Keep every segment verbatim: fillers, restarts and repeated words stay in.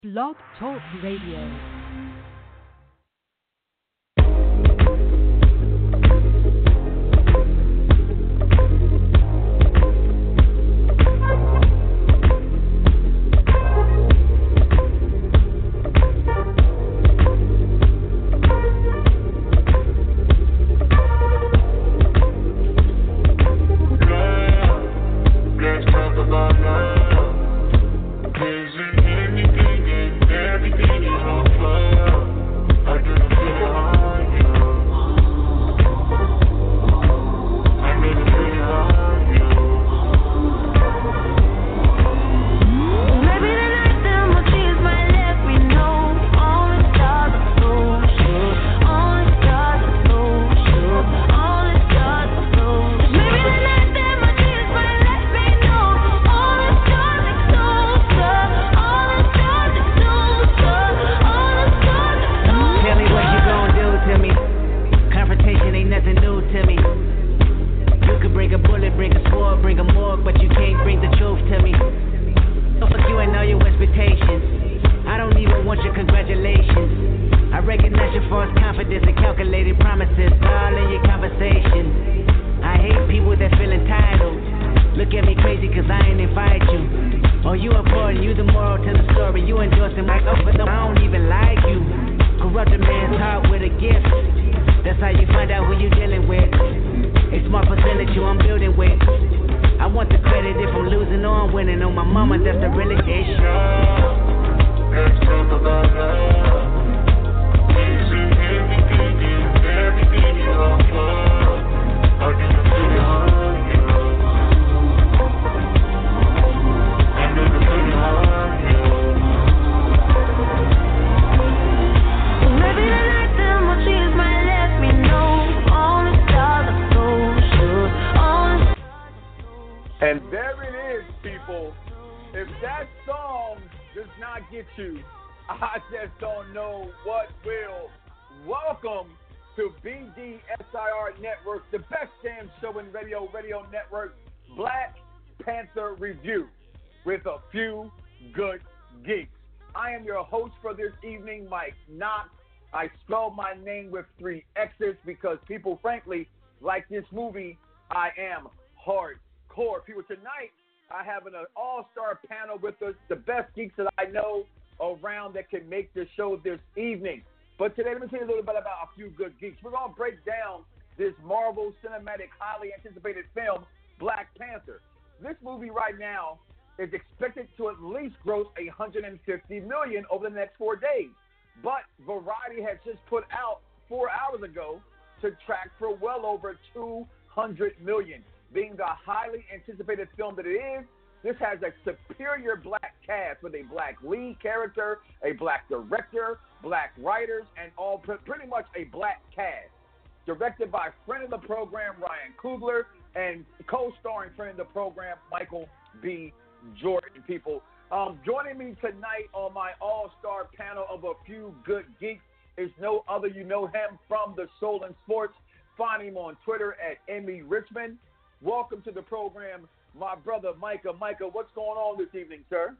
Blog Talk Radio. I spell my name with three X's because people, frankly, like this movie, I am hardcore. People, tonight I have an all-star panel with us, the best geeks that I know around that can make this show this evening. But today, let me tell you a little bit about a few good geeks. We're going to break down this Marvel Cinematic, highly anticipated film, Black Panther. This movie right now is expected to at least gross one hundred fifty million dollars over the next four days. But Variety has just put out four hours ago to track for well over two hundred million dollars. Being the highly anticipated film that it is, this has a superior black cast with a black lead character, a black director, black writers, and all pretty much a black cast. Directed by friend of the program, Ryan Coogler, and co-starring friend of the program, Michael B. Jordan. People, Um, joining me tonight on my all-star panel of a few good geeks is no other. You know him from the Soul and Sports. Find him on Twitter at Emmy Richmond. Welcome to the program, my brother Micah. Micah, what's going on this evening, sir?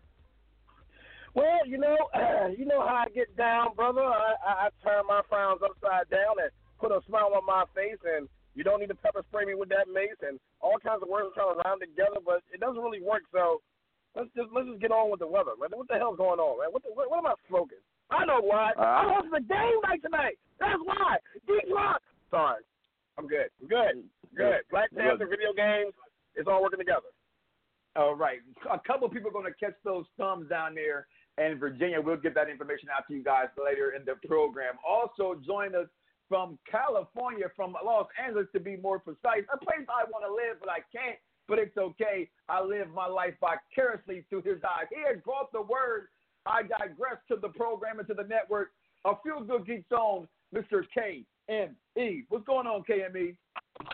Well, you know, uh, you know how I get down, brother. I, I, I turn my frowns upside down and put a smile on my face, and you don't need to pepper spray me with that mace and all kinds of words I'm trying to rhyme together, but it doesn't really work, so Let's just let's just get on with the weather, man. What the hell's going on, man? What the, what, what am I smoking? I know why. Uh, I'm hosting the game night tonight. That's why. Geek Rock. Sorry, I'm good. I'm good. Good. Black Panther video games. It's all working together. All right. A couple of people are going to catch those thumbs down there in Virginia. We'll get that information out to you guys later in the program. Also, join us from California, from Los Angeles to be more precise. A place I want to live, but I can't. But it's okay. I live my life vicariously through his eyes. He has brought the word, I digress, to the program and to the network. A few good geeks on Mister K M E. What's going on, K M E?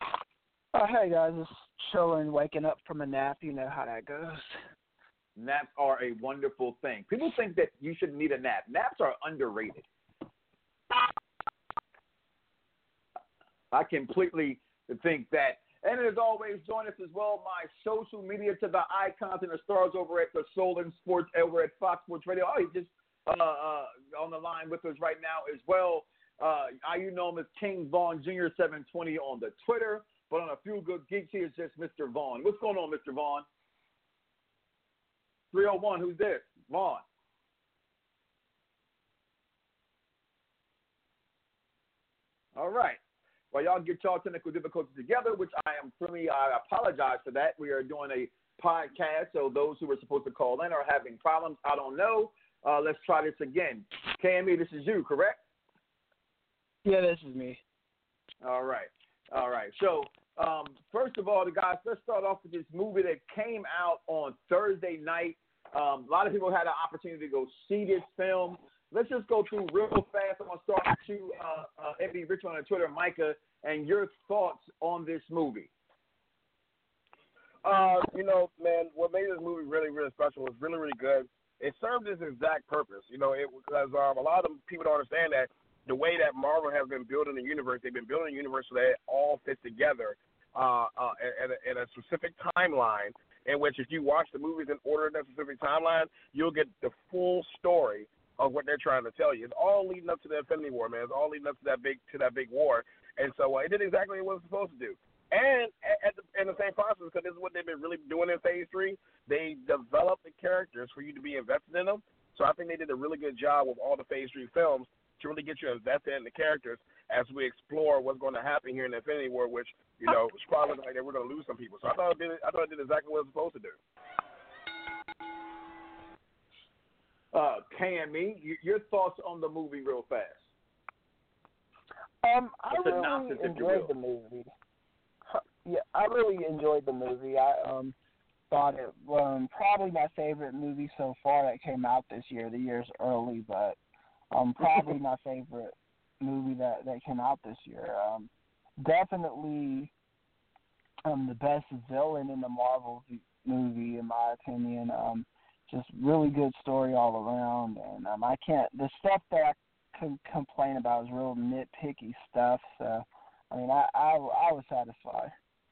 Uh, hey, guys. Just chilling, waking up from a nap. You know how that goes. Naps are a wonderful thing. People think that you should need a nap. Naps are underrated. I completely think that. And as always, join us as well, my social media to the icons and the stars over at the Soul and Sports over at Fox Sports Radio. Oh, he just line with us right now as well. Uh, I you know him as King Vaughn Junior seven twenty on the Twitter, but on a few good geeks, he is just Mister Vaughn. What's going on, Mister Vaughn? three oh one, who's this? Vaughn. All right. Well, y'all get y'all technical difficulties together, which I am truly, I apologize for that. We are doing a podcast, so those who were supposed to call in are having problems. I don't know. Uh, let's try this again. K M E, this is you, correct? Yeah, this is me. All right. All right. So, um, first of all, the guys, let's start off with this movie that came out on Thursday night. Um, a lot of people had an opportunity to go see this film. Let's just go through real fast. I'm going to start with you, uh, uh, M B Rich on Twitter, Micah, and your thoughts on this movie. Uh, you know, man, what made this movie really, really special was really, really good. It served its exact purpose. You know, it because um, a lot of people don't understand that the way that Marvel has been building the universe, they've been building a universe so that it all fits together uh, uh, in, a, in a specific timeline, in which if you watch the movies in order in that specific timeline, you'll get the full story of what they're trying to tell you. It's all leading up to the Infinity War, man. It's all leading up to that big to that big war. And so uh, it did exactly what it was supposed to do. And at the, in the same process, because this is what they've been really doing in Phase three, they developed the characters for you to be invested in them. So I think they did a really good job with all the Phase three films to really get you invested in the characters as we explore what's going to happen here in the Infinity War, which, you know, it's probably like that we're going to lose some people. So I thought it did, I thought it did exactly what it was supposed to do. Uh, K M E, your thoughts on the movie real fast. Um, I A synopsis, really if you enjoyed will. the movie. Yeah, I really enjoyed the movie. I um thought it um probably my favorite movie so far that came out this year. The year's early, but um probably my favorite movie that that came out this year. Um, definitely um the best villain in the Marvel movie, in my opinion. Um, just really good story all around, and um I can't the stuff that I can complain about is real nitpicky stuff. So I mean, I I, I was satisfied.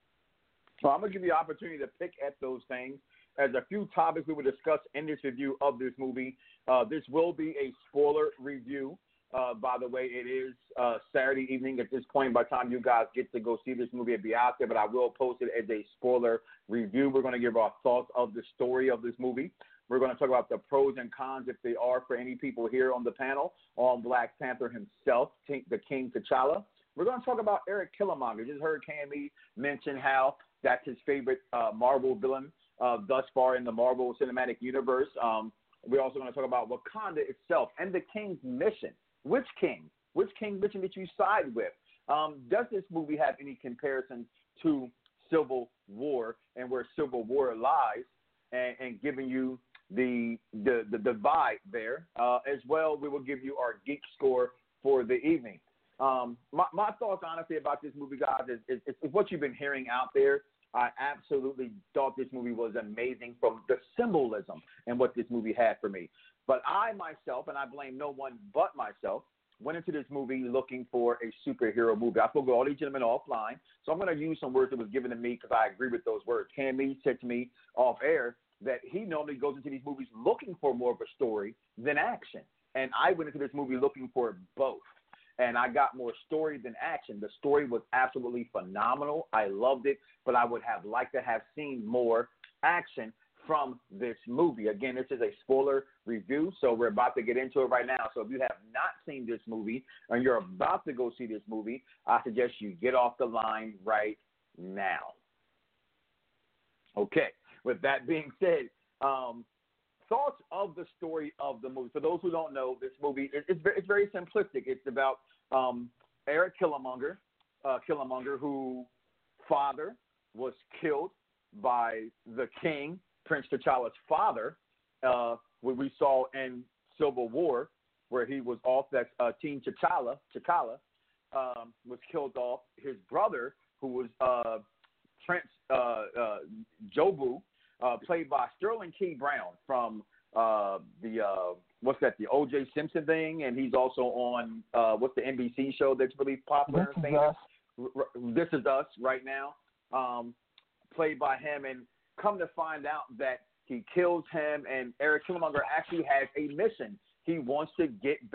So I'm going to give you the opportunity to pick at those things. As a few topics we will discuss in this review of this movie. Uh, this will be a spoiler review. Uh, by the way, it is uh, Saturday evening at this point. By the time you guys get to go see this movie, it'll be out there, but I will post it as a spoiler review. We're going to give our thoughts of the story of this movie. We're going to talk about the pros and cons, if they are for any people here on the panel, on Black Panther himself, the King T'Challa. We're going to talk about Eric Killmonger. Just heard K M E mention how that's his favorite uh, Marvel villain uh, thus far in the Marvel Cinematic Universe. Um, we're also going to talk about Wakanda itself and the King's mission. Which king? Which king mission did you side with? Um, does this movie have any comparison to Civil War and where Civil War lies, and, and giving you the the, the divide there? Uh, as well, we will give you our geek score for the evening. Um, my, my thoughts, honestly, about this movie, guys, is, is, is what you've been hearing out there. I absolutely thought this movie was amazing from the symbolism and what this movie had for me. But I myself, and I blame no one but myself, went into this movie looking for a superhero movie. I spoke with all these gentlemen offline, so I'm going to use some words that was given to me because I agree with those words. Cammy said to me off air that he normally goes into these movies looking for more of a story than action. And I went into this movie looking for both. And I got more story than action. The story was absolutely phenomenal. I loved it, but I would have liked to have seen more action from this movie. Again, this is a spoiler review, so we're about to get into it right now. So if you have not seen this movie and you're about to go see this movie, I suggest you get off the line right now. Okay, with that being said, um, thoughts of the story of the movie. For those who don't know, this movie, it, it's, very, it's very simplistic. It's about um, Eric Killmonger, uh, Killmonger, whose father was killed by the king, Prince T'Challa's father, uh, what we saw in Civil War, where he was off, that uh, Team T'Challa, T'Challa um, was killed off. His brother, who was uh, Prince uh, uh, Jobu, Uh, played by Sterling K. Brown from uh, the, uh, what's that, the O J Simpson thing, and he's also on, uh, what's the N B C show that's really popular This and Is famous? Us. R- R- This Is Us right now, um, played by him, and come to find out that he kills him, and Eric Killmonger actually has a mission. He wants to get back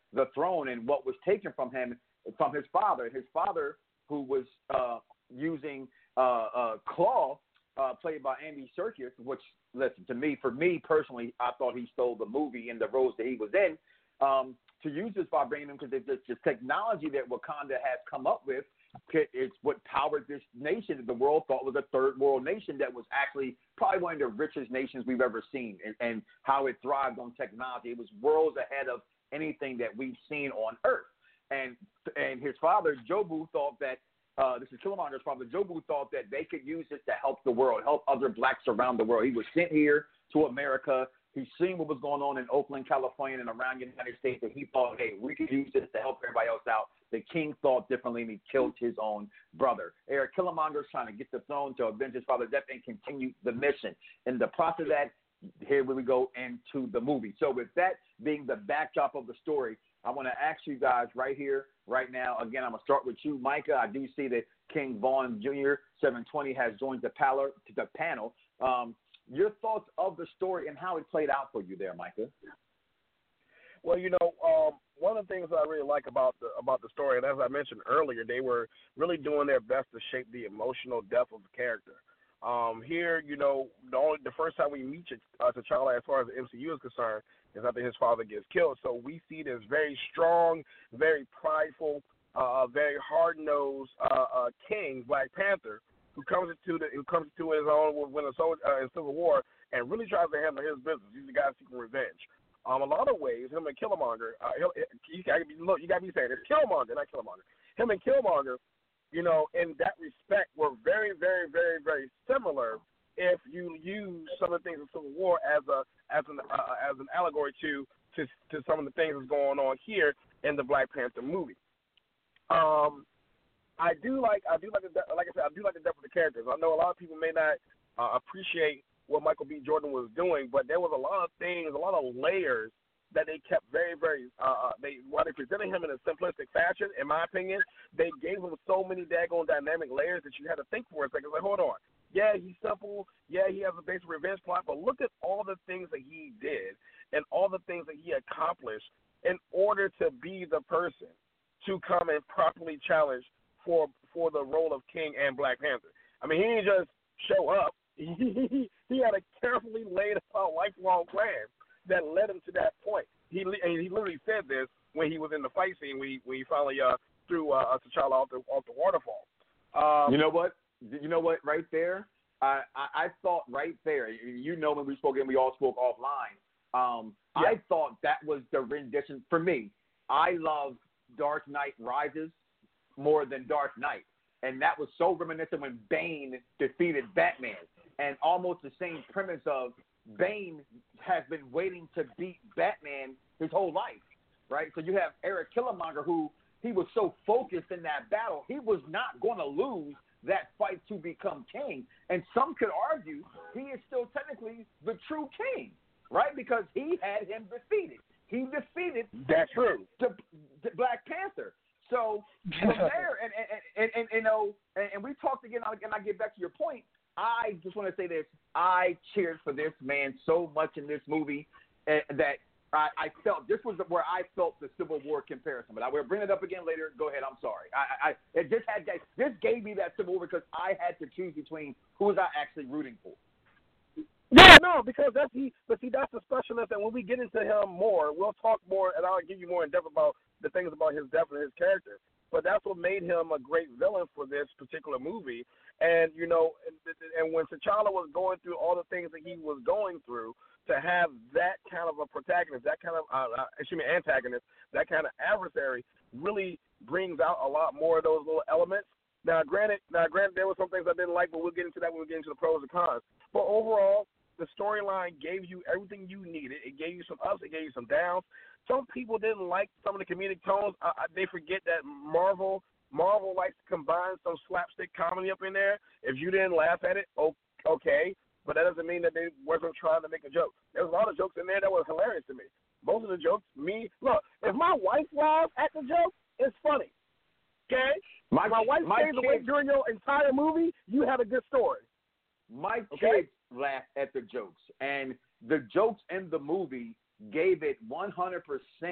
the throne and what was taken from him from his father. His father, who was uh, using uh, uh, Claw, uh, played by Andy Serkis, which, listen, to me, for me personally, I thought he stole the movie and the roles that he was in, um, to use this vibranium because it's just technology that Wakanda has come up with. It's what powered this nation that the world thought was a third world nation that was actually probably one of the richest nations we've ever seen, and, and how it thrived on technology. It was worlds ahead of anything that we've seen on Earth. And and his father, Jobu, thought that, uh, this is Killmonger's father, Jobu thought that they could use this to help the world, help other blacks around the world. He was sent here to America. He's seen what was going on in Oakland, California, and around the United States, and he thought, hey, we could use this to help everybody else out. The king thought differently, and he killed his own brother. Eric Killmonger is trying to get the throne to avenge his father's death and continue the mission. In the process of that, here we go into the movie. So with that being the backdrop of the story, I want to ask you guys right here, right now. Again, I'm going to start with you, Micah. I do see that King Vaughn Junior seven twenty has joined the, pal- the panel. Um, your thoughts of the story and how it played out for you there, Micah. Well, you know, um, one of the things I really like about the about the story, and as I mentioned earlier, they were really doing their best to shape the emotional depth of the character. Um, here, you know, the only the first time we meet uh, T'Challa, as far as the M C U is concerned, is after his father gets killed. So we see this very strong, very prideful, uh, very hard-nosed uh, uh, king, Black Panther, who comes into the who comes into his own when a soldier uh, in Civil War and really tries to handle his business. He's the guy seeking revenge. Um, a lot of ways, him and Killmonger, uh, you gotta be look, you gotta be saying it's Killmonger, not Killmonger. Him and Killmonger, you know, in that respect, were very, very, very, very similar. If you use some of the things in Civil War as a as an uh, as an allegory to, to to some of the things that's going on here in the Black Panther movie. Um, I do like I do like the, like I said I do like the depth of the characters. I know a lot of people may not uh, appreciate what Michael B. Jordan was doing, but there was a lot of things, a lot of layers that they kept very, very, uh, they while they presented him in a simplistic fashion, in my opinion, they gave him so many daggone dynamic layers that you had to think for a second. Like, hold on. Yeah, he's simple. Yeah, he has a basic revenge plot, but look at all the things that he did and all the things that he accomplished in order to be the person to come and properly challenge for for the role of King and Black Panther. I mean, he didn't just show up. He, he had a carefully laid out lifelong plan that led him to that point. He and he literally said this when he was in the fight scene when he, when he finally uh, threw uh, T'Challa off the off the waterfall. Um, you know what? You know what? Right there, I, I, I thought right there. You know, when we spoke and we all spoke offline. Um, yeah. I thought that was the rendition for me. I love Dark Knight Rises more than Dark Knight, and that was so reminiscent when Bane defeated Batman. And almost the same premise of Bane has been waiting to beat Batman his whole life, right? So you have Eric Killmonger, who he was so focused in that battle, he was not going to lose that fight to become king. And some could argue he is still technically the true king, right? Because he had him defeated. He defeated That's true. The, the Black Panther. So from there, and, and, and, and, you know, and, and we talked again, and I get back to your point, I just want to say this. I cheered for this man so much in this movie uh, that I, I felt this was where I felt the Civil War comparison. But I will bring it up again later. Go ahead. I'm sorry. I, I it just had that, this gave me that Civil War because I had to choose between who was I actually rooting for. Yeah, no, because that's he. But see, that's the specialist. And when we get into him more, we'll talk more, and I'll give you more in depth about the things about his depth and his character. But that's what made him a great villain for this particular movie. And, you know, and, and when T'Challa was going through all the things that he was going through, to have that kind of a protagonist, that kind of, uh, uh, excuse me, antagonist, that kind of adversary really brings out a lot more of those little elements. Now, granted, now, granted, there were some things I didn't like, but we'll get into that when we get into the pros and cons. But overall, the storyline gave you everything you needed. It gave you some ups, it gave you some downs. Some people didn't like some of the comedic tones. Uh, they forget that Marvel Marvel likes to combine some slapstick comedy up in there. If you didn't laugh at it, okay. But that doesn't mean that they wasn't trying to make a joke. There was a lot of jokes in there that was hilarious to me. Most of the jokes, me, look, if my wife laughs at the joke, it's funny. Okay? My, my wife my stays away during your entire movie, you have a good story. My okay? kids laugh at the jokes, and the jokes in the movie gave it one hundred percent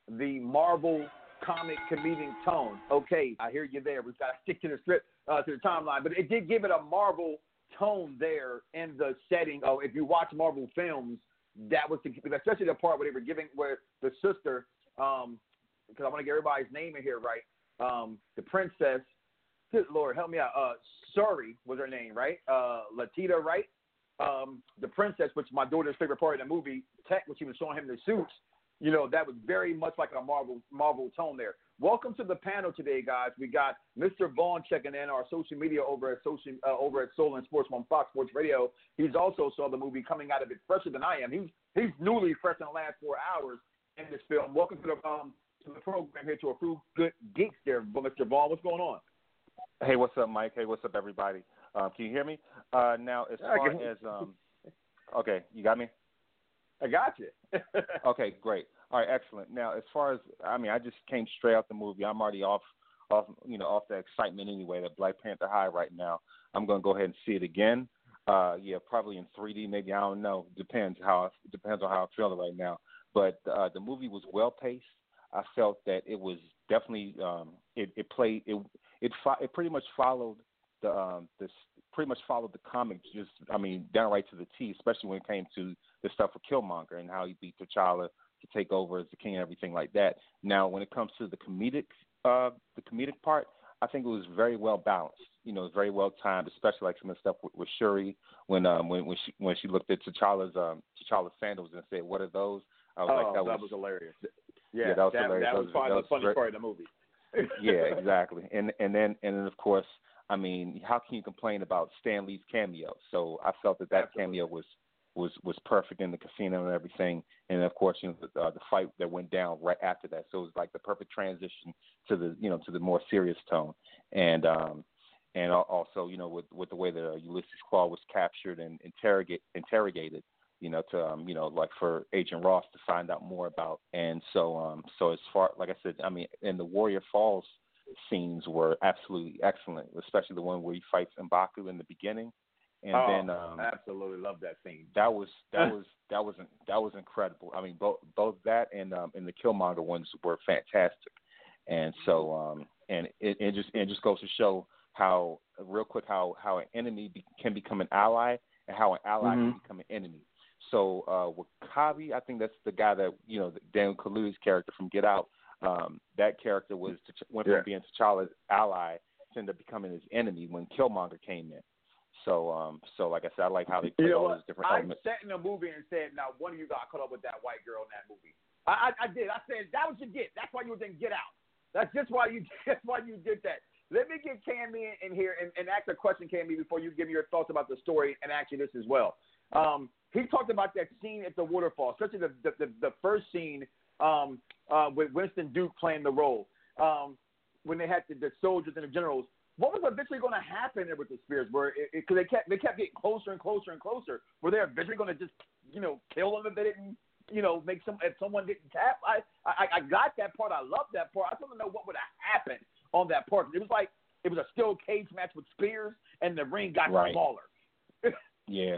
the Marvel comic comedic tone. Okay, I hear you there. We've got to stick to the script, uh, to the timeline, but it did give it a Marvel tone there in the setting. Oh, if you watch Marvel films, that was the, especially the part where they were giving where the sister, um, because I want to get everybody's name in here right. Um, the princess, good Lord, help me out. Uh, Shuri was her name, right? Uh, Latita, right? Um, the princess, which is my daughter's favorite part of the movie, Tech, when she was showing him the suits, you know, that was very much like a Marvel Marvel tone there. Welcome to the panel today, guys. We got Mister Vaughn checking in, our social media over at social uh, over at Soul and Sports on Fox Sports Radio. He's also saw the movie coming out of it fresher than I am. He's he's newly fresh in the last four hours in this film. Welcome to the um to the program here to a few good geeks there, Mister Vaughn. What's going on? Hey, what's up, Mike? Hey, what's up, everybody? Um, can you hear me? Uh, now, as far as um, okay, you got me. I got you. Okay, great. All right, excellent. Now, as far as I mean, I just came straight out the movie. I'm already off, off, you know, off the excitement anyway. That Black Panther high right now. I'm gonna go ahead and see it again. Uh, yeah, probably in three D, maybe. I don't know. Depends how depends on how I'm feeling right now. But uh, the movie was well paced. I felt that it was definitely um, it, it played it it fo- it pretty much followed the um, this pretty much followed the comics. Just I mean, down right to the T. Especially when it came to the stuff with Killmonger and how he beat T'Challa to take over as the king and everything like that. Now, when it comes to the comedic, uh, the comedic part, I think it was very well balanced. You know, it was very well timed, especially like some of the stuff with, with Shuri when um when when she when she looked at T'Challa's um T'Challa's sandals and said, "What are those?" I was oh, like, that, that was, was hilarious. Yeah, yeah, that was that, hilarious. That was, that was probably that the was funny very, part of the movie. Yeah, exactly. And and then and then of course, I mean, how can you complain about Stan Lee's cameo? So I felt that that Absolutely. cameo was. was was perfect in the casino and everything, and of course, you know, the, uh, the fight that went down right after that. So it was like the perfect transition to the, you know, to the more serious tone, and um, and also, you know, with with the way that uh, Ulysses Claw was captured and interrogate interrogated, you know, to um, you know, like for Agent Ross to find out more about, and so um, so as far, like I said, I mean, and the Warrior Falls scenes were absolutely excellent, especially the one where he fights M'Baku in the beginning. And oh, then, um, absolutely love that scene. That was that was that was that was incredible. I mean, both both that and um, and the Killmonger ones were fantastic. And so, um, and it, it just it just goes to show how real quick how how an enemy be, can become an ally and how an ally mm-hmm. can become an enemy. So uh, W'Kabi, I think that's the guy that you know Daniel Kaluuya's character from Get Out. Um, that character was went from yeah. being T'Challa's ally to end up becoming his enemy when Killmonger came in. So, um, so like I said, I like how they play you know all what? those different I elements. I sat in the movie and said, "Now, one of you got caught up with that white girl in that movie." I, I, I did. I said that was your get. That's why you didn't get out. That's just why you. That's why you did that. Let me get Cammy in, in here and, and ask a question, Cammy, before you give me your thoughts about the story and actually this as well. Um, he talked about that scene at the waterfall, especially the the, the, the first scene um, uh, with Winston Duke playing the role um, when they had the, the soldiers and the generals. What was eventually going to happen there with the spears? Where because they kept they kept getting closer and closer and closer. Were they eventually going to just you know kill them if they didn't you know make some if someone didn't tap? I I, I got that part. I love that part. I just want to know what would have happened on that part. It was like it was a steel cage match with spears, and the ring got right. smaller. yeah.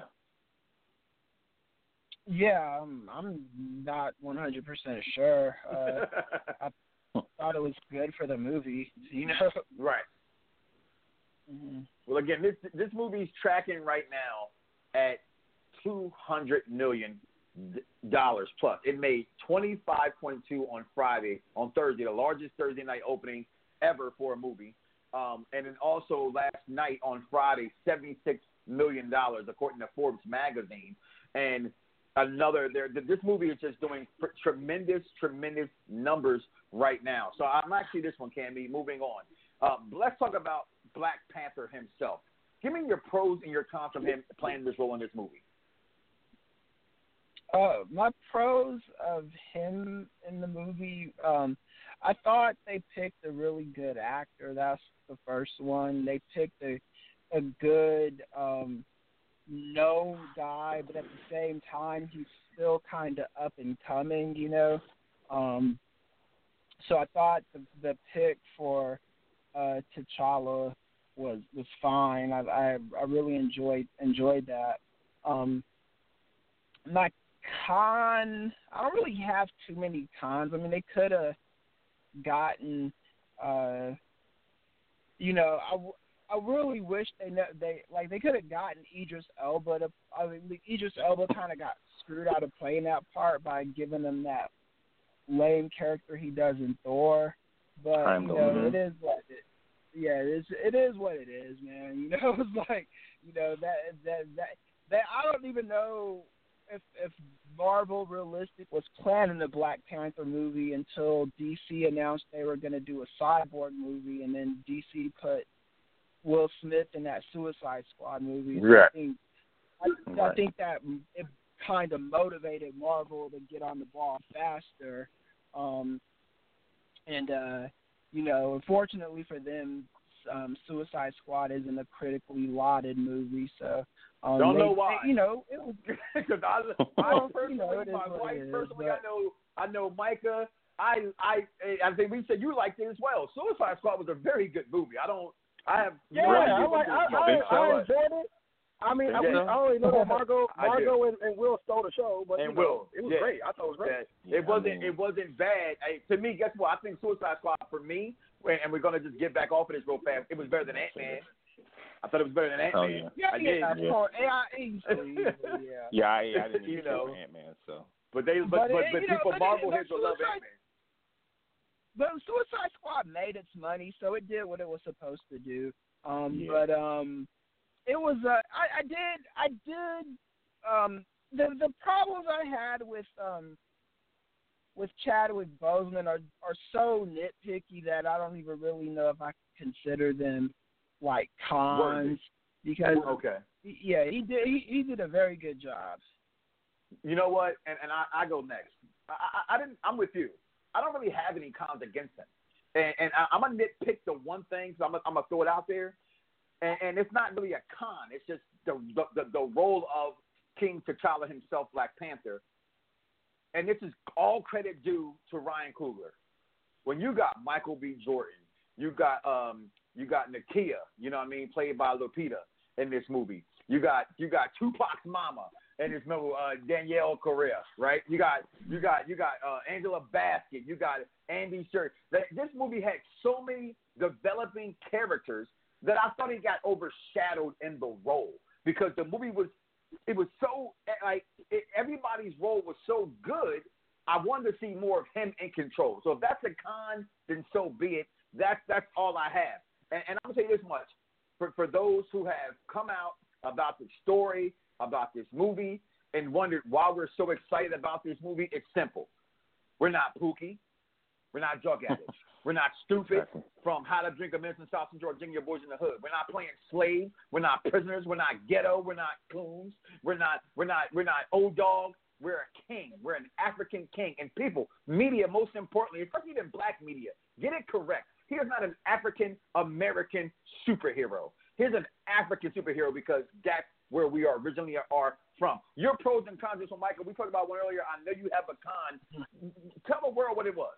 Yeah, um, I'm not one hundred percent sure. Uh, I thought it was good for the movie, you know. Right. Mm-hmm. Well, again, this this movie's tracking right now at two hundred million dollars plus. It made twenty-five point two on Friday, on Thursday, the largest Thursday night opening ever for a movie. Um, and then also last night on Friday, seventy-six million dollars according to Forbes magazine. And another, this movie is just doing tremendous, tremendous numbers right now. So I'm actually this one, Cammy, moving on. Uh, let's talk about Black Panther himself. Give me your pros and your cons from him playing this role in this movie. Uh, my pros of him in the movie, um, I thought they picked a really good actor. That's the first one. They picked a a good um, no guy, but at the same time, he's still kind of up and coming, you know. Um, so I thought the, the pick for uh, T'Challa was was fine. I, I I really enjoyed enjoyed that. Um, my con, I don't really have too many cons. I mean, they could have gotten, uh, you know, I, I really wish they ne- they like they could have gotten Idris Elba. To, I mean, Idris Elba kind of got screwed out of playing that part by giving him that lame character he does in Thor. But I'm you know, going it is what it. Yeah, it's it is what it is, man. You know, it's like you know that that that that I don't even know if if Marvel realistic was planning the Black Panther movie until D C announced they were going to do a Cyborg movie, and then D C put Will Smith in that Suicide Squad movie. So right. I think I, right. I think that it kind of motivated Marvel to get on the ball faster, um, and. uh You know, unfortunately for them, um, Suicide Squad isn't a critically lauded movie. So um, don't they, know why. They, you know, it was because I, I personally, you know, it is my what wife it is, personally, but... I know, I know Micah. I, I, I think we said you liked it as well. Suicide Squad was a very good movie. I don't, I have. Yeah, no I, idea like, I, what I, you I, I enjoyed it. I mean, I, Yeah. I only know that Margot, I Margot and, and Will stole the show, but And you know, Will, it was yeah. great. I thought it was great. Yeah, it wasn't, I mean- it wasn't bad. Hey, to me, guess what? I think Suicide Squad for me, and we're gonna just get back off of this real fast. It was better than Ant-Man. I thought it was better than Oh, Ant-Man. yeah. Yeah, I yeah, did. of Yeah. course. Yeah, easily, easily, yeah. Yeah, I, I didn't You even care know. for Ant-Man, so. But they, But but but, it- but you know, people, but it- Marvel but heads will love Suicide- Ant-Man. But Suicide Squad made its money, so it did what it was supposed to do. Um, Yeah. But um, it was uh, I, I did I did um the the problems I had with um with Chadwick Boseman are are so nitpicky that I don't even really know if I can consider them like cons Worthy. because Okay. yeah he did he, he did a very good job. You know what? And and I, I go next. I, I I didn't. I'm with you. I don't really have any cons against him. And, and I, I'm gonna nitpick the one thing, so I'm gonna, I'm gonna throw it out there. And, and it's not really a con. It's just the, the the the role of King T'Challa himself, Black Panther. And this is all credit due to Ryan Coogler. When you got Michael B. Jordan, you got um you got Nakia, you know what I mean, played by Lupita in this movie. You got you got Tupac's mama and this movie, uh, Danielle Correa, right? You got you got you got uh, Angela Bassett. You got Andy Serkis. This movie had so many developing characters that I thought he got overshadowed in the role because the movie was it was so like it, everybody's role was so good. I wanted to see more of him in control. So if that's a con, then so be it. That's that's all I have. And, and I'm gonna say this much for for those who have come out about the story, about this movie, and wondered why we're so excited about this movie, it's simple. We're not Pookie. We're not drug addicts. We're not stupid from How to Drink a Medicine Sausage or Virginia Boys in the Hood. We're not playing slave. We're not prisoners. We're not ghetto. We're not coons. We're not. We're not. We're not old dog. We're a king. We're an African king. And people, media, most importantly, especially even black media, get it correct. He is not an African American superhero. He's an African superhero because that's where we are originally are from. Your pros and cons, so Michael, we talked about one earlier. I know you have a con. Tell the world what it was.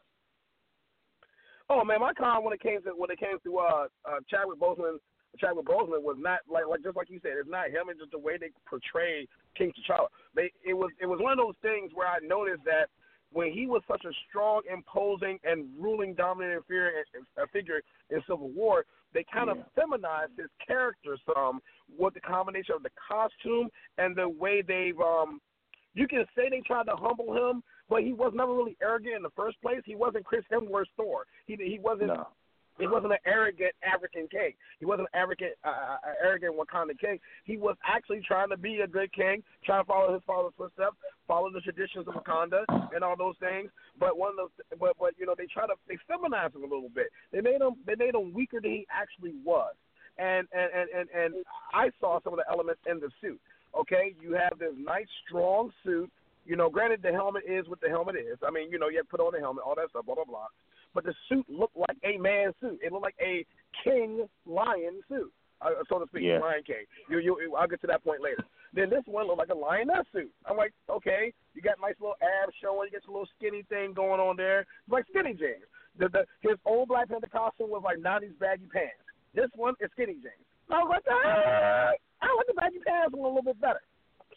Oh man, my con when it came to when it came to uh, uh, Chadwick Boseman, Chadwick Boseman was not like like just like you said, it's not him. It's just the way they portray King T'Challa. They it was it was one of those things where I noticed that when he was such a strong, imposing, and ruling, dominant figure, a figure in Civil War, they kind of yeah. feminized his character some with the combination of the costume and the way they've. Um, you can say they tried to humble him, but he was never really arrogant in the first place. He wasn't Chris Hemsworth's Thor. He he wasn't. No. He wasn't an arrogant African king. He wasn't an arrogant, uh, arrogant Wakanda king. He was actually trying to be a good king, trying to follow his father's footsteps, follow the traditions of Wakanda and all those things. But one of those, but but you know, they try to they feminize him a little bit. They made him they made him weaker than he actually was. And and and and, and I saw some of the elements in the suit. Okay, you have this nice strong suit. You know, granted the helmet is what the helmet is. I mean, you know, you have to put on the helmet, all that stuff, blah blah blah. But the suit looked like a man suit. It looked like a king lion suit, uh, so to speak, yeah. lion king. You, you, I'll get to that point later. Then this one looked like a lioness suit. I'm like, okay, you got nice little abs showing, you got your little skinny thing going on there. It's like skinny jeans. The, the, his old Black Panther costume was like nineties baggy pants. This one is skinny jeans. I was like, ah, I like the baggy pants one a little bit better.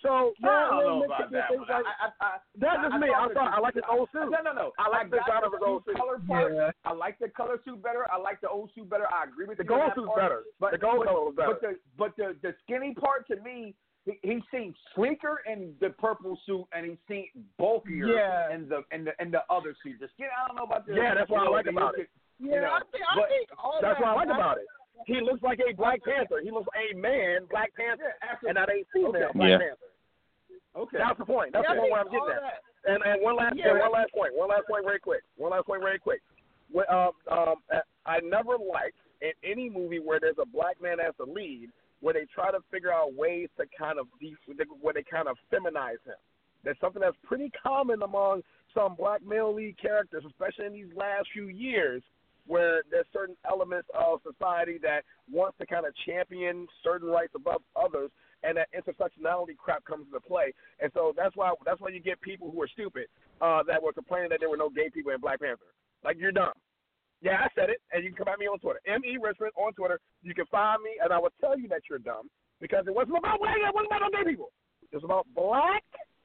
So I yeah, don't yeah, know nitpicky about that things one. like, I, I, I, that's just I, me. I I'm sorry. I like his old suit. No, no, no. I like the got design of his old suit suit. color part. Yeah. I like the color suit better. I like the old suit better. I agree with The you. on gold that suit's part. better. But, The gold but, color was better. But the but the the skinny part to me, he, he seemed sleeker in the purple suit, and he seemed bulkier Yeah. in the in the in the other suit. The skin, I don't know about the. Yeah, that's what I you know, like the- about it. Yeah, You know, I think I but think all That's that what I like that- about it. He looks like a Black Panther. He looks a man Black Panther, Yeah, absolutely. and not a female Okay. Black Yeah. Panther. Okay. That's the point. That's Yeah, I the point think where I'm getting all at. that- And and one last Yeah. point, one last point, one last point, very quick. One last point, very quick. When, um, um, I never liked in any movie where there's a black man as the lead, where they try to figure out ways to kind of de- where they kind of feminize him. That's something that's pretty common among some black male lead characters, especially in these last few years, where there's certain elements of society that wants to kind of champion certain rights above others, and that intersectionality crap comes into play. And so that's why that's why you get people who are stupid uh, that were complaining that there were no gay people in Black Panther. Like, you're dumb. Yeah, I said it, and you can come at me on Twitter. M E Richmond on Twitter. You can find me, and I will tell you that you're dumb because it wasn't about white, it wasn't about no gay people. It was about Black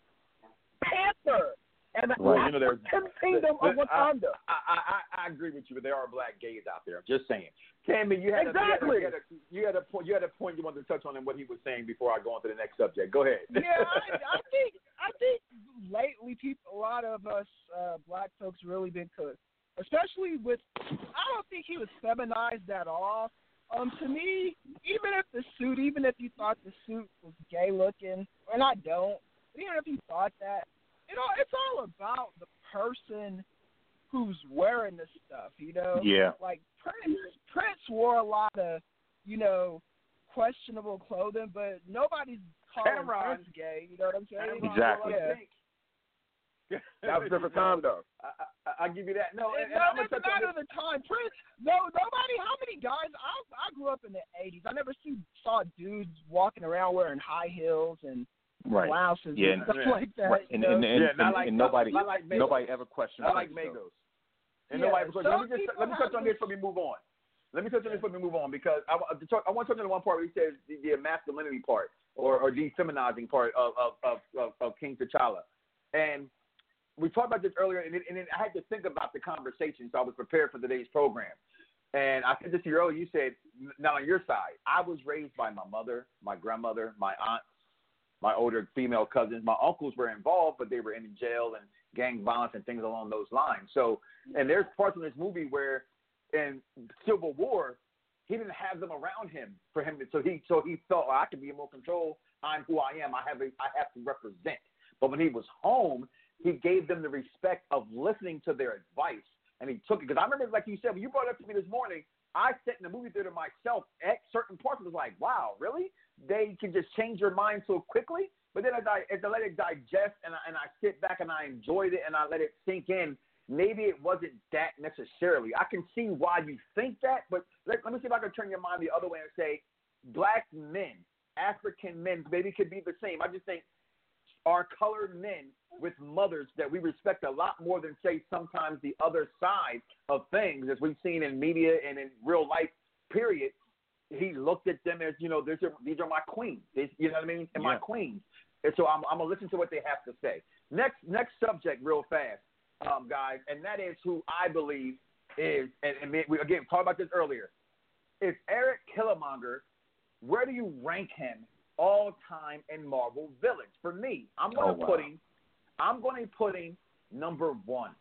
Panther and the Right, you know, there's- African kingdom of I- Wakanda. I, I, I, I agree with you, but there are black gays out there. I'm just saying. Tammy, you had, Exactly. a, you, had a, you, had a, you had a point. You had a point you wanted to touch on in what he was saying before I go on to the next subject. Go ahead. Yeah, I, I think I think lately people, a lot of us uh, black folks, really been cooked, especially with. I don't think he was feminized at all. Um, to me, even if the suit, even if you thought the suit was gay looking, and I don't, but even if you thought that, you know, it's all about the person who's wearing the stuff, you know? Yeah. Like, Prince, Prince wore a lot of, you know, questionable clothing, but nobody's calling Cameron. Prince gay, you know what I'm saying? Exactly. Yeah. That was a different time, though. I, I, I'll give you that. No, and, and no, I'm gonna it's touch on not this. of the time. Prince, no, nobody. How many guys? I I grew up in the eighties. I never see, saw dudes walking around wearing high heels and Right. blouses Yeah, and stuff yeah. like that. Right. you And, know? and, and, Yeah, and, not like- and nobody, not like Migos. nobody ever questioned I like Prince, though. Migos. And Yeah, nobody. Let some me just people let me touch have on this before we move on. Let me touch on this before we move on because I, want to talk, I want to touch on the one part where he says the, the masculinity part or, or defeminizing part of of, of, of of King T'Challa. And we talked about this earlier, and, it, and it, I had to think about the conversation, so I was prepared for today's program. And I said this to you earlier. You said, now on your side, I was raised by my mother, my grandmother, my aunts, my older female cousins. My uncles were involved, but they were in jail and gang violence and things along those lines. So, and there's parts in this movie where in Civil War, he didn't have them around him for him to, so he so he felt, well, I can be in more control. I'm who I am. I have a, I have to represent. But when he was home, he gave them the respect of listening to their advice, and he took it. Because I remember, like you said, when you brought it up to me this morning, I sat in the movie theater myself at certain parts and was like, wow, really? They can just change your mind so quickly? But then as I, as I let it digest and I, and I sit back and I enjoyed it and I let it sink in, maybe it wasn't that necessarily. I can see why you think that, but let, let me see if I can turn your mind the other way and say black men, African men, maybe could be the same. I just think our colored men with mothers that we respect a lot more than, say, sometimes the other side of things, as we've seen in media and in real life, period. He looked at them as, you know, these are, these are my queens. These, you know what I mean? And Yeah. my queens. And so I'm, I'm going to listen to what they have to say. Next next subject real fast, um, guys, and that is who I believe is, and, and we, again, talked about this earlier, is Eric Killmonger. Where do you rank him all time in Marvel villains? For me, I'm going to Oh, wow. put him, I'm going to put him number one.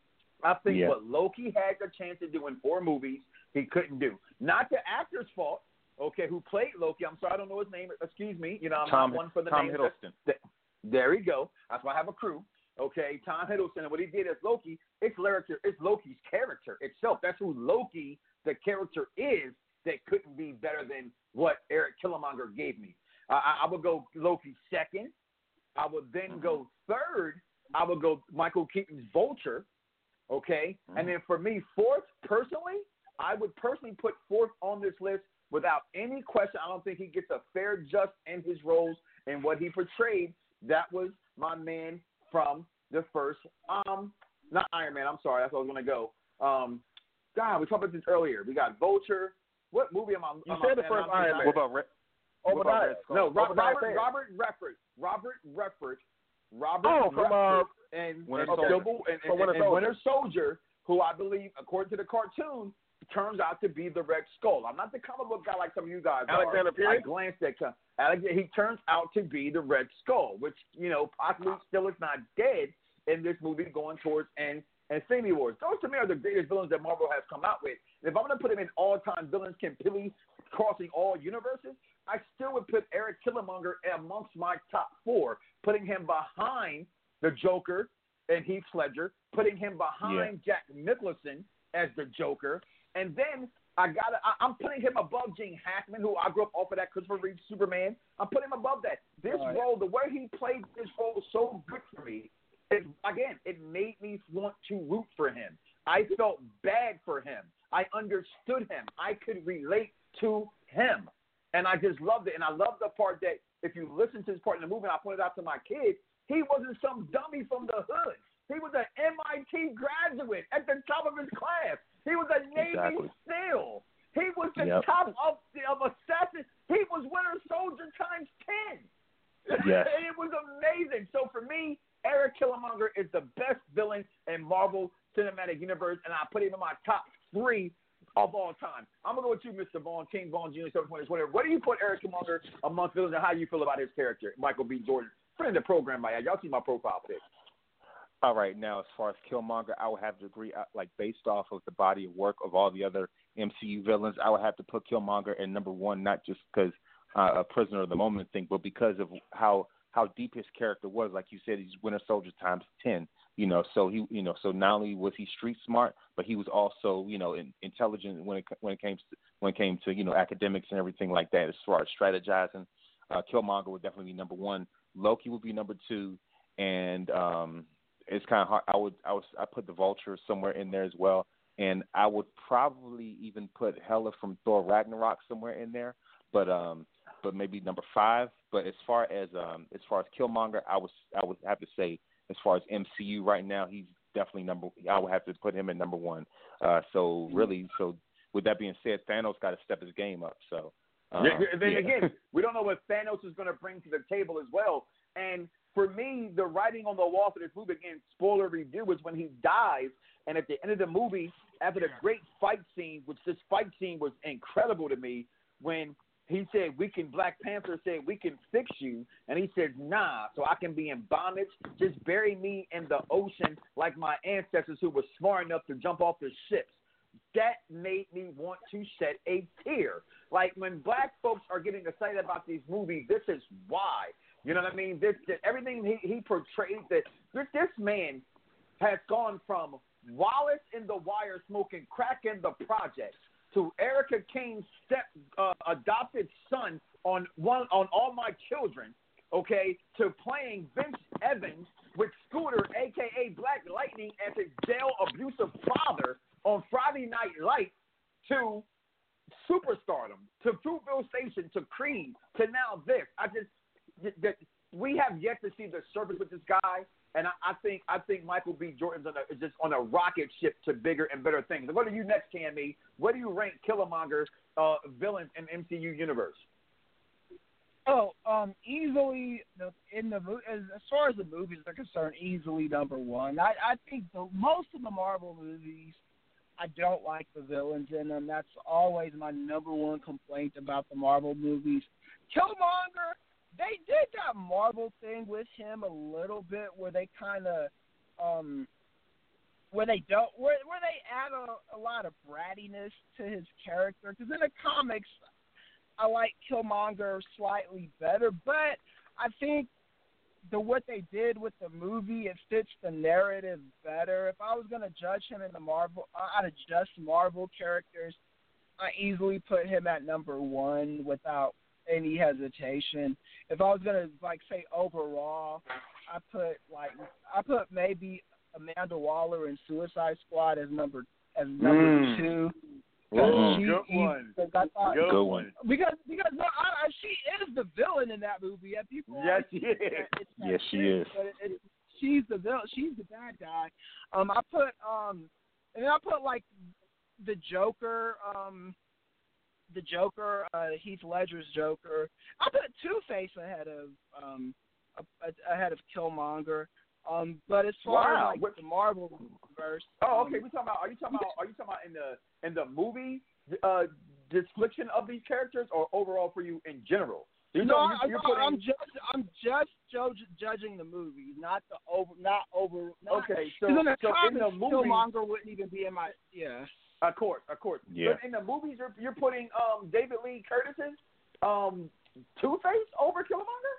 I think Yeah. what Loki had the chance to do in four movies, he couldn't do. Not the actor's fault, okay, who played Loki. I'm sorry, I don't know his name. Excuse me. You know, I'm Tom, not one for the Tom names. Hiddleston. Th- There we go. That's why I have a crew. Okay, Tom Hiddleston, and what he did as Loki, it's character, it's Loki's character itself. That's who Loki, the character, is. That couldn't be better than what Eric Killmonger gave me. Uh, I, I would go Loki second. I would then Mm-hmm. go third. I would go Michael Keaton's Vulture. Okay, Mm-hmm. and then for me, fourth, personally, I would personally put fourth on this list without any question. I don't think he gets a fair just in his roles and what he portrayed. That was my man from the first, um, not Iron Man. I'm sorry, that's where I was going to go. Um, God, we talked about this earlier. We got Vulture. What movie am I? You am said I, the first am I- Iron Man. What about Red? Obadiah. No, Ro- Obadiah Robert Stane. Robert Redford. Robert Redford. Robert Oh, from, Redford uh, and, Winter and Soldier. Civil and, From and, Winter and Soldier. Winter Soldier, who I believe, according to the cartoon, turns out to be the Red Skull. I'm not the comic book guy like some of you guys Alexander are. Pierce? I glanced at him. Alexander, he turns out to be the Red Skull, which, you know, possibly still is not dead in this movie going towards and Infinity Wars. Those to me are the greatest villains that Marvel has come out with. If I'm going to put him in all-time villains completely crossing all universes, I still would put Eric Killmonger amongst my top four, putting him behind the Joker and Heath Ledger, putting him behind yeah. Jack Nicholson as the Joker, and then I got I'm putting him above Gene Hackman, who I grew up off of that Christopher Reeve Superman. I'm putting him above that. This right. role, the way he played this role, so good for me. It, again, it made me want to root for him. I felt bad for him. I understood him. I could relate to him. And I just loved it. And I love the part that if you listen to this part in the movie, and I pointed out to my kids, he wasn't some dummy from the hood. He was an M I T graduate at the top of his class. He was a Navy exactly. SEAL. He was the yep. top of, of assassins. He was Winter Soldier times ten. Yes. And it was amazing. So for me, Eric Killmonger is the best villain in Marvel Cinematic Universe, and I put him in my top three of all time. I'm going to go with you, Mister Vaughn, King Vaughn Junior, seven twenty, whatever. What do you put Eric Killmonger amongst villains, and how do you feel about his character, Michael B. Jordan? Friend of the program, by y'all see my profile pic. All right, now as far as Killmonger, I would have to agree, like based off of the body of work of all the other M C U villains, I would have to put Killmonger in number one, not just because uh, a prisoner of the moment thing, but because of how how deep his character was. Like you said, he's Winter Soldier times ten. You know, so he, you know, so not only was he street smart, but he was also, you know, in, intelligent when it when it came to when it came to you know academics and everything like that. As far as strategizing, uh, Killmonger would definitely be number one. Loki would be number two, and um, it's kind of hard. I would I was I put the Vulture somewhere in there as well, and I would probably even put Hela from Thor Ragnarok somewhere in there, but um, but maybe number five. But as far as um, as far as Killmonger, I was I would have to say, as far as M C U right now, he's definitely number. I would have to put him at number one. Uh, so really, so with that being said, Thanos got to step his game up. So uh, then yeah. again, we don't know what Thanos is going to bring to the table as well. And for me, the writing on the wall for this movie, again, spoiler review, is when he dies, and at the end of the movie, after the great fight scene, which this fight scene was incredible to me, when he said, we can, Black Panther said, we can fix you. And he said, nah, so I can be in bondage. Just bury me in the ocean like my ancestors who were smart enough to jump off the ships. That made me want to shed a tear. Like when black folks are getting excited about these movies, this is why. You know what I mean? This, this everything he, he portrayed, that this, this man has gone from Wallace in The Wire smoking crack in the projects to Erica Kane's step uh, adopted son on one on All My Children, okay, to playing Vince Evans with Scooter, a k a. Black Lightning, as his jail abusive father on Friday Night Lights, to superstardom, to Fruitville Station, to Creed, to now this. I just, that we have yet to see the surface with this guy. And I, I think I think Michael B. Jordan's on a, is just on a rocket ship to bigger and better things. And what are you next, Cammy? What do you rank Killmonger uh, villains in M C U universe? Oh, um, easily in the as, as far as the movies are concerned, easily number one. I, I think the most of the Marvel movies, I don't like the villains in them. That's always my number one complaint about the Marvel movies. Killmonger, they did that Marvel thing with him a little bit, where they kind of, um, where they don't, where where they add a, a lot of brattiness to his character. Because in the comics, I like Killmonger slightly better, but I think the what they did with the movie, it fits the narrative better. If I was gonna judge him in the Marvel, out of just Marvel characters, I easily put him at number one without any hesitation. If I was gonna like say overall, I put like I put maybe Amanda Waller in Suicide Squad as number as number mm. two. Oh, she, good one. I thought, good one. Because because no, I, I, she is the villain in that movie. And people yes, she is. It's yes, she trick, is. But it, it, she's the villain. She's the bad guy. Um, I put um, and then I put like the Joker. Um, the Joker, uh, Heath Ledger's Joker. I put Two-Face ahead of um a, ahead of Killmonger. Um, but as far wow. as like what, the Marvel verse. Oh, um, okay. We talking about? Are you talking about? Are you talking about in the in the movie uh, description of these characters, or overall for you in general? You're no, talking, I, you're, you're no putting... I'm just I'm just judge, judging the movie, not the over, not over. Not, okay, so, in the so comics, in the movie, Killmonger wouldn't even be in my yeah. Of course, of course. Yeah. But in the movies, you're you're putting um David Lee Curtis's um Two-Face over Killmonger.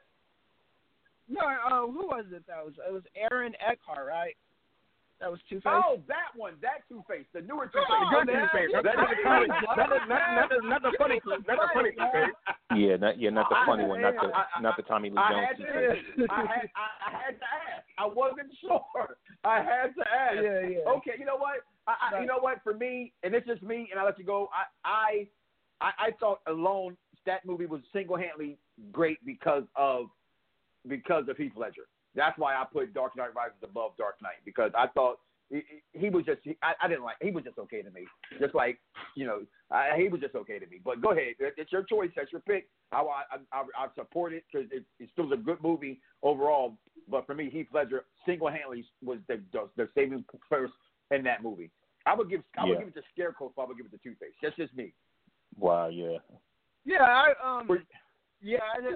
No, uh, who was it? That was it was Aaron Eckhart, right? That was Two-Face. Oh, that one, that Two-Face, the newer Two-Face, Oh, the good man. Two-Face. That, That not, is not, not, not, not, the, not the funny, not the funny Two-Face. Yeah, not yeah, not the I- funny one, not the I- I- not the Tommy Lee I Jones. had to, Two-Face. I had, I, I had to ask. I wasn't sure. I had to ask. Yeah, yeah. Okay, you know what? I, I, you know what? For me, and it's just me, and I let you go. I, I, I, I thought alone that movie was single-handedly great because of because of Heath Ledger. That's why I put Dark Knight Rises above Dark Knight, because I thought he, he was just I, I didn't like he was just okay to me. Just like you know, I, he was just okay to me. But go ahead, it's your choice. That's your pick. I I I, I support it because it, it's still a good movie overall. But for me, Heath Ledger single-handedly was the the, the saving force in that movie. I would give I would Yeah. give it to Scarecrow. I would give it to Two-Face. That's just me. Wow, yeah. Yeah, I um, For- yeah,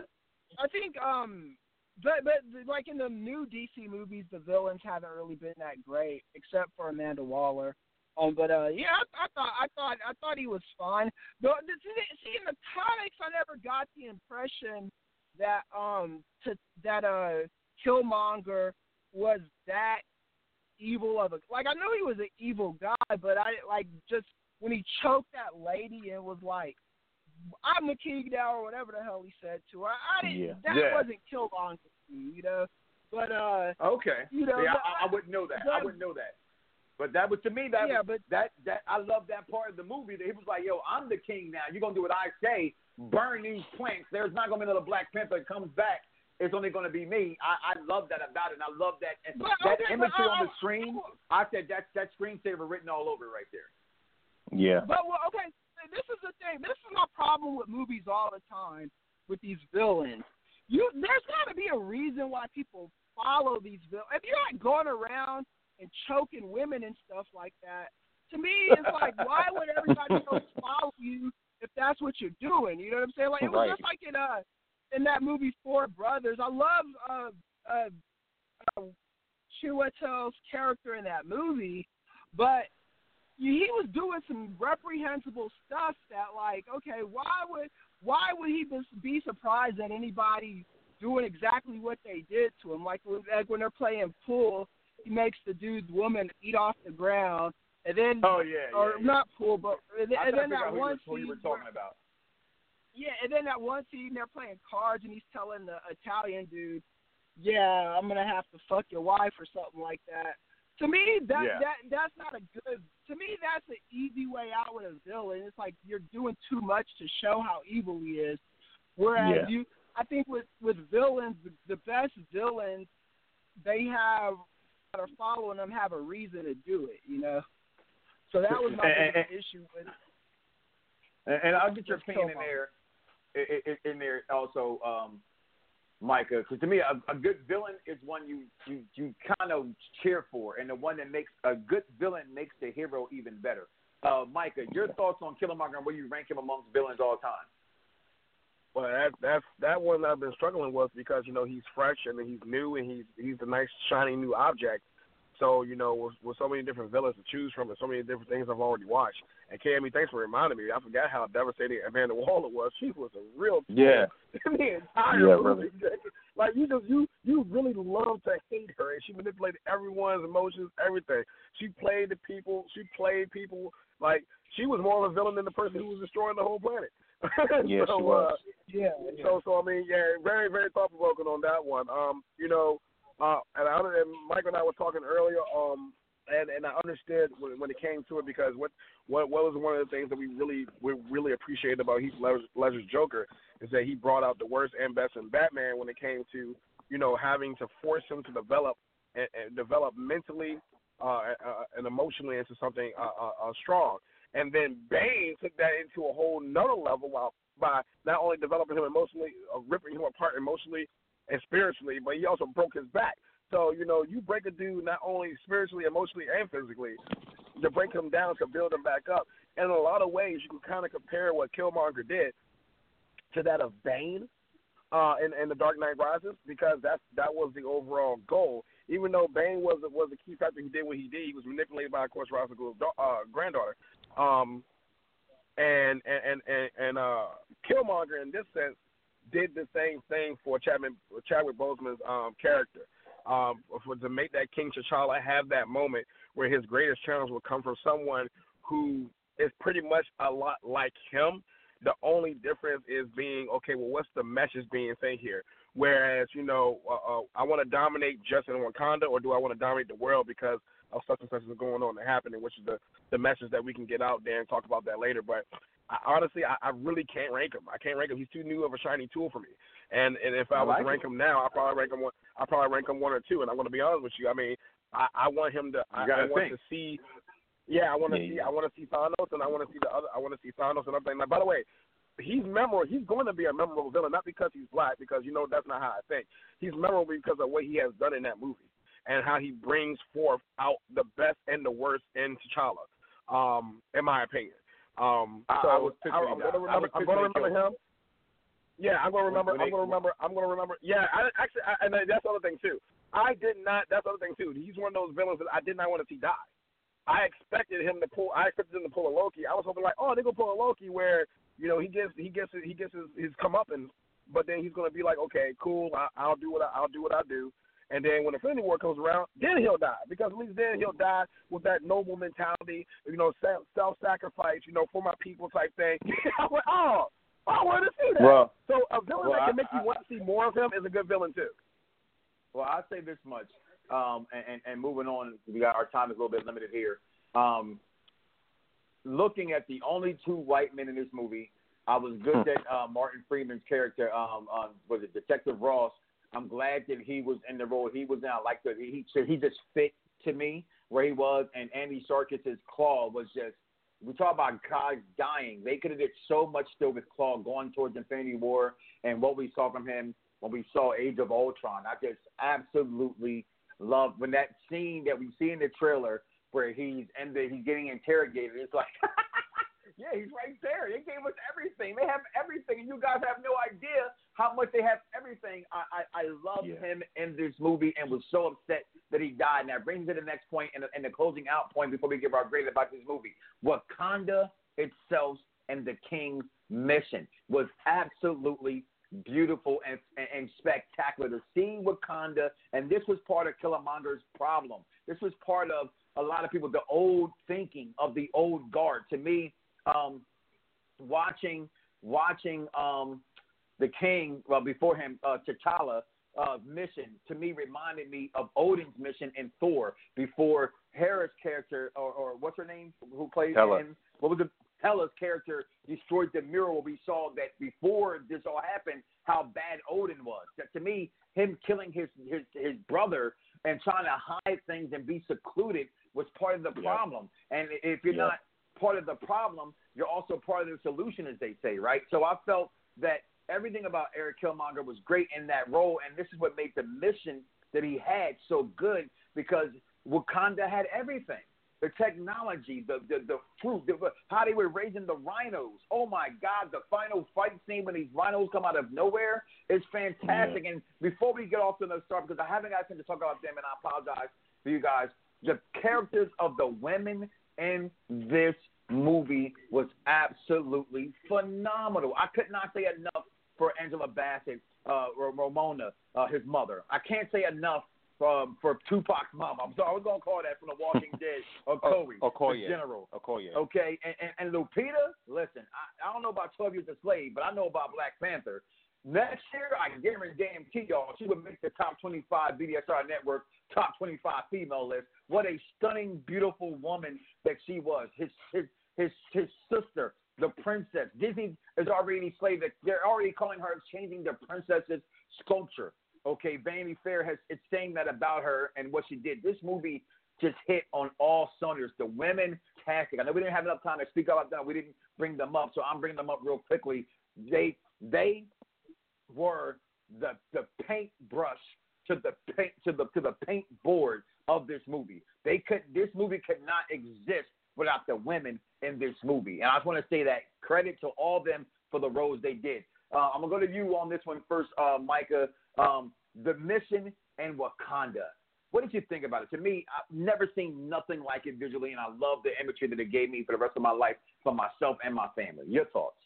I, I think um, but but like in the new D C movies, the villains haven't really been that great, except for Amanda Waller. Um, but uh, yeah, I, I thought I thought I thought he was fine. But see, in the comics, I never got the impression that um, to that uh, Killmonger was that evil of a like. I knew he was an evil guy, but I like just when he choked that lady and was like, I'm the king now, or whatever the hell he said to her. I didn't. Yeah. That Yeah. wasn't Killmonger, you know. But uh, Okay. you know, See, but I, I wouldn't know that. I but- wouldn't know that. But that was to me that Yeah, was, but- that that I love that part of the movie that he was like, yo, I'm the king now. You're gonna do what I say. Burn these planks. There's not gonna be another Black Panther that comes back. It's only gonna be me. I, I love that about it. And I love that and But, that okay, imagery but, uh, on the screen. I said that's that screensaver written all over it right there. Yeah. But well, okay, this is the thing. This is my problem with movies all the time with these villains. You, there's got to be a reason why people follow these villains. If you're not going around and choking women and stuff like that, to me, it's like, why would everybody else follow you if that's what you're doing? You know what I'm saying? Like it was Right. just like in uh in that movie Four Brothers. I love uh uh, uh Chiwetel's character in that movie, but he was doing some reprehensible stuff that, like, okay, why would why would he be surprised at anybody doing exactly what they did to him? Like, like when they're playing pool, he makes the dude's woman eat off the ground, and then Oh yeah, yeah, or yeah. not pool, but and then, I and tried then to figure that out who you one were- who you scene, were talking about. yeah, and then that one scene they're playing cards, and he's telling the Italian dude, "Yeah, I'm gonna have to fuck your wife" or something like that. To me, that Yeah. that that's not a good. To me, that's an easy way out with a villain. It's like you're doing too much to show how evil he is. Whereas Yeah. you, I think with with villains, the, the best villains, they have that are following them have a reason to do it. You know. So that was my And- biggest and- issue with it. And, and I'll get your Let's opinion in talk about there, in, in, in there also, um, Micah. Because to me, a, a good villain is one you, you, you kind of cheer for, and the one that makes a good villain makes the hero even better. Uh, Micah, your thoughts on Killmonger and where you rank him amongst villains all time? Well, that that's that one I've been struggling with because you know he's fresh and he's new and he's he's a nice shiny new object. So you know with, with so many different villains to choose from and so many different things I've already watched. And Cammy, thanks for reminding me. I forgot how devastating Amanda Waller was. She was a real Yeah. in the entire Yeah, movie. really. Like you just you you really love to hate her, and she manipulated everyone's emotions, everything. She played the people. She played people like she was more of a villain than the person who was destroying the whole planet. Yeah, so, she was. Uh, Yeah. so, so I mean, yeah, very, very thought provoking on that one. Um, you know, uh, and, I, and Mike and I were talking earlier. Um, and, and I understood when, when it came to it because what, what, what was one of the things that we really, we really appreciated about Heath Ledger's, Ledger's Joker is that he brought out the worst and best in Batman when it came to, you know, having to force him to develop and, and develop mentally uh, uh, and emotionally into something uh, uh, uh, strong. And then Bane took that into a whole nother level while, by not only developing him emotionally, uh, ripping him apart emotionally and spiritually, but he also broke his back. So, you know, you break a dude not only spiritually, emotionally, and physically, to break him down, to build him back up. And in a lot of ways, you can kind of compare what Killmonger did to that of Bane uh, in, in The Dark Knight Rises, because that's, that was the overall goal. Even though Bane was, was a key factor, he did what he did. He was manipulated by, of course, Ra's al Ghul's uh, granddaughter. Um, and and, and, and uh, Killmonger, in this sense, did the same thing for Chadwick, Chadwick Boseman's um, character. Um, for to make that King T'Challa have that moment where his greatest challenge will come from someone who is pretty much a lot like him. The only difference is being, okay, well, what's the message being sent here? Whereas, you know, uh, uh, I want to dominate just in Wakanda, or do I want to dominate the world because of such and such is going on and happening, which is the, the message that we can get out there and talk about that later. But I, honestly, I, I really can't rank him. I can't rank him. He's too new of a shiny tool for me. And and if I, I was like to rank him. him now, I probably rank him one. I probably rank him one or two. And I'm going to be honest with you. I mean, I, I want him to. I, I want to see. Yeah, I want to yeah, see. Yeah. I want to see Thanos, and I want to see the other. I want to see Thanos and everything. Now, by the way, he's memorable. He's going to be a memorable villain, not because he's black, because you know that's not how I think. He's memorable because of what he has done in that movie and how he brings forth out the best and the worst in T'Challa, um, in my opinion. Um, so I, I was I, I'm going to remember. I'm going to remember him. Yeah, I'm going to remember. I'm going to remember. I'm going to remember. Yeah, I, actually, I, and that's the other thing too. I did not. That's the other thing too. He's one of those villains that I did not want to see die. I expected him to pull. I expected him to pull a Loki. I was hoping like, oh, they're gonna pull a Loki where you know he gets he gets he gets his, his comeuppance, but then he's gonna be like, okay, cool, I, I'll do what I, I'll do what I do. And then when Infinity War comes around, then he'll die, because at least then he'll die with that noble mentality, you know, self-sacrifice, you know, for my people type thing. I went, oh, I want to see that. Well, so a villain well, that can make I, you I, want to see more of him is a good villain too. Well, I'll say this much, um, and, and, and moving on, we got our time is a little bit limited here. Um, looking at the only two white men in this movie, I was good that uh, Martin Freeman's character, um, um, was it Detective Ross? I'm glad that he was in the role he was in. I like that he he just fit to me where he was, and Andy Serkis's Claw was just. We talk about guys dying. They could have did so much still with Claw going towards Infinity War, and what we saw from him when we saw Age of Ultron. I just absolutely love when that scene that we see in the trailer where he's and the, he's getting interrogated. It's like. Yeah, he's right there. They gave us everything. They have everything, and you guys have no idea how much they have everything. I I, I love yeah. him in this movie and was so upset that he died. And that brings me to the next point and the, and the closing out point before we give our grade about this movie. Wakanda itself and the King's mission was absolutely beautiful and, and, and spectacular. To see Wakanda, and this was part of Killmonger's problem. This was part of a lot of people, the old thinking of the old guard. To me, Um, watching watching um, the King, well, before him, uh, T'Challa, uh, mission, to me reminded me of Odin's mission in Thor before Hera's character, or, or what's her name, who plays Hela. him? What was it? Hela's character destroyed the mirror. We saw that before this all happened, how bad Odin was. That, to me, him killing his, his, his brother and trying to hide things and be secluded was part of the problem. Yeah. And if you're yeah. not part of the problem, you're also part of the solution, as they say, right? So I felt that everything about Eric Killmonger was great in that role, and this is what made the mission that he had so good, because Wakanda had everything. The technology, the the, the fruit, the, how they were raising the rhinos. Oh, my God, the final fight scene when these rhinos come out of nowhere is fantastic. Yeah. And before we get off to the start, because I haven't got time to talk about them, and I apologize for you guys, the characters of the women in this movie was absolutely phenomenal. I could not say enough for Angela Bassett, uh, or Ramona, uh, his mother. I can't say enough um, for Tupac's mom. I'm sorry, I was going to call that from The Walking Dead, Okoye, Okoye, the general. Okoye. Okay, and, and, and Lupita, listen, I, I don't know about twelve Years a Slave, but I know about Black Panther. Next year, I guarantee y'all, she would make the top twenty-five B D S R Network top twenty-five female list. What a stunning, beautiful woman that she was. His his his his sister, the princess. Disney is already enslaved. They're already calling her, changing the princess's sculpture. Okay, Vanity Fair has it's saying that about her and what she did. This movie just hit on all cylinders. The women fantastic. I know we didn't have enough time to speak about them. We didn't bring them up, so I'm bringing them up real quickly. They they were the the paintbrush to the paint to the to the paint board of this movie. They could this movie could not exist without the women in this movie. And I just want to say that credit to all of them for the roles they did. Uh, I'm gonna go to you on this one first, uh, Micah. Um, the Mission and Wakanda. What did you think about it? To me, I've never seen nothing like it visually, and I love the imagery that it gave me for the rest of my life, for myself and my family. Your thoughts?